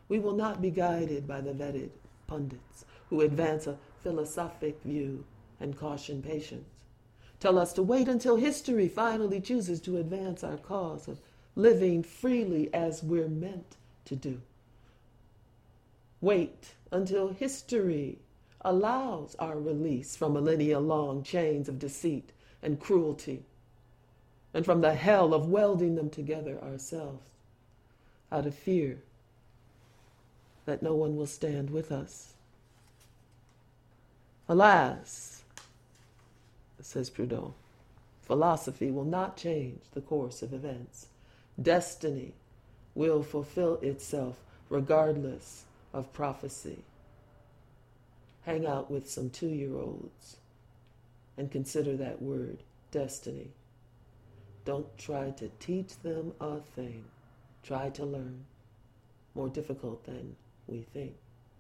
We will not be guided by the vetted pundits who advance a philosophic view and caution patience. Tell us to wait until history finally chooses to advance our cause of living freely as we're meant to do. Wait until history allows our release from millennia-long chains of deceit and cruelty, and from the hell of welding them together ourselves, out of fear that no one will stand with us. Alas, says Proudhon, philosophy will not change the course of events. Destiny will fulfill itself regardless of prophecy. Hang out with some 2-year-olds and consider that word, destiny. Don't try to teach them a thing. Try to learn. More difficult than we think.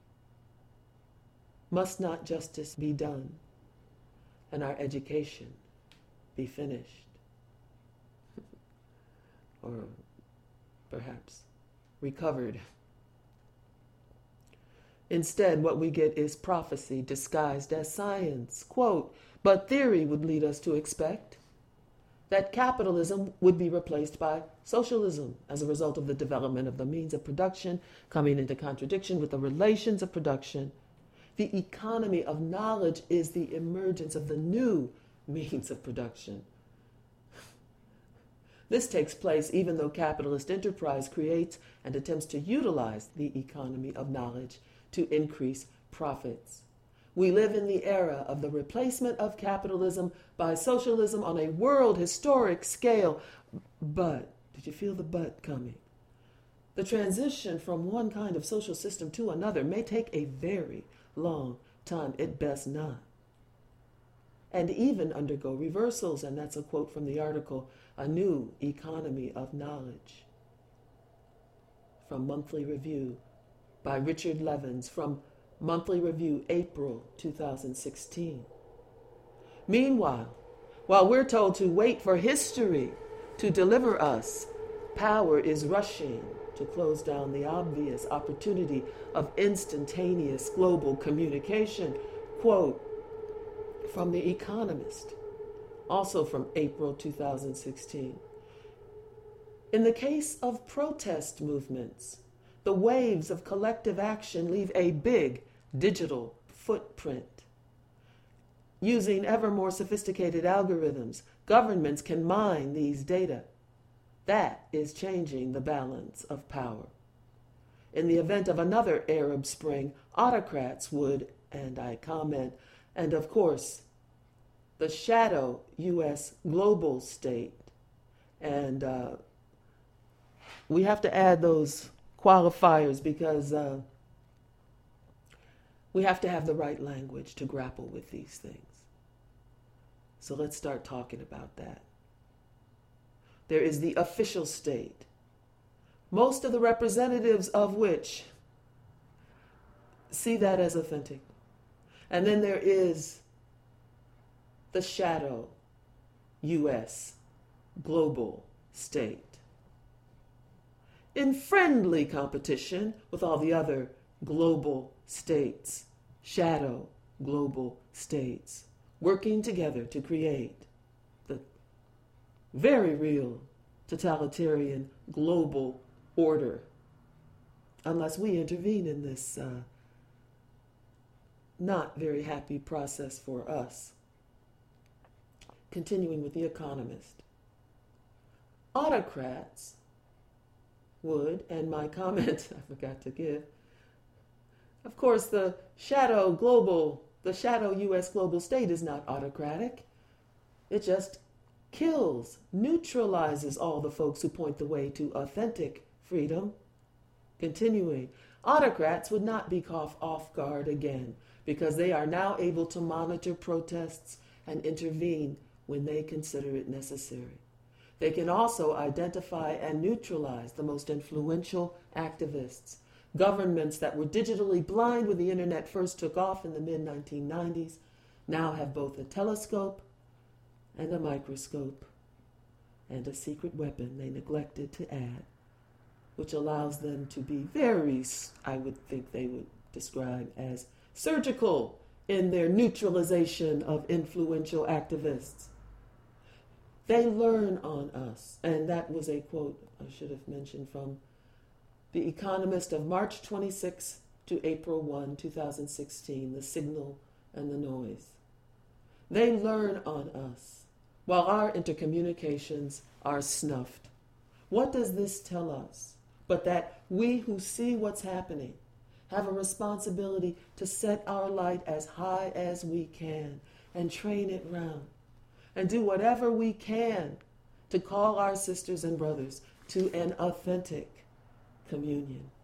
Must not justice be done and our education be finished? Or perhaps recovered? Instead, what we get is prophecy disguised as science. Quote, but theory would lead us to expect that capitalism would be replaced by socialism as a result of the development of the means of production coming into contradiction with the relations of production. The economy of knowledge is the emergence of the new means of production. This takes place even though capitalist enterprise creates and attempts to utilize the economy of knowledge to increase profits. We live in the era of the replacement of capitalism by socialism on a world historic scale. But, did you feel the but coming? The transition from one kind of social system to another may take a very long time. It best not. And even undergo reversals, and that's a quote from the article, A New Economy of Knowledge, from Monthly Review by Richard Levins, from Monthly Review, April 2016. Meanwhile, while we're told to wait for history to deliver us, power is rushing to close down the obvious opportunity of instantaneous global communication. Quote from The Economist, also from April 2016. In the case of protest movements, the waves of collective action leave a big digital footprint. Using ever more sophisticated algorithms, governments can mine these data. That is changing the balance of power. In the event of another Arab Spring, autocrats would, and I comment, and of course, the shadow U.S. global state, and we have to add those qualifiers because we have to have the right language to grapple with these things. So let's start talking about that. There is the official state, most of the representatives of which see that as authentic. And then there is the shadow U.S. global state, in friendly competition with all the other global states, shadow global states, working together to create the very real totalitarian global order, unless we intervene in this not very happy process for us. Continuing with The Economist. Autocrats would, and my comment I forgot to give, of course the shadow U.S. global state is not autocratic. It just kills, neutralizes all the folks who point the way to authentic freedom. Continuing, autocrats would not be caught off guard again because they are now able to monitor protests and intervene when they consider it necessary. They can also identify and neutralize the most influential activists. Governments that were digitally blind when the internet first took off in the mid-1990s now have both a telescope and a microscope and a secret weapon they neglected to add. which allows them to be very, I would think they would describe as surgical in their neutralization of influential activists. They learn on us. And that was a quote I should have mentioned from The Economist of March 26 to April 1, 2016, The Signal and the Noise. They learn on us while our intercommunications are snuffed. What does this tell us? But that we who see what's happening have a responsibility to set our light as high as we can and train it round and do whatever we can to call our sisters and brothers to an authentic communion.